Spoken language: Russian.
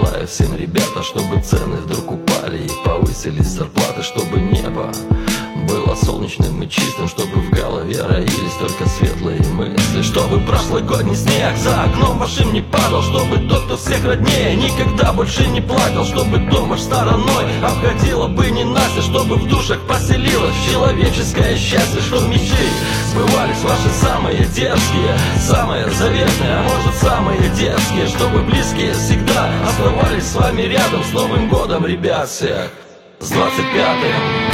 желаю всем, ребята, чтобы цены вдруг упали и повысились зарплаты, чтобы небо было солнечным и чистым, чтобы в голове роились только светлые мысли, чтобы прошлогодний снег за окном вашим не падал, чтобы тот, кто всех роднее, никогда больше не плакал, чтобы дома стороной обходила бы ненастье, чтобы в душах поселилось человеческое счастье, чтобы мечты сбывались ваши самые дерзкие, самые заветные, а может самые детские, чтобы близкие всегда оставались с вами рядом. С Новым годом, ребят, всех с 25-м!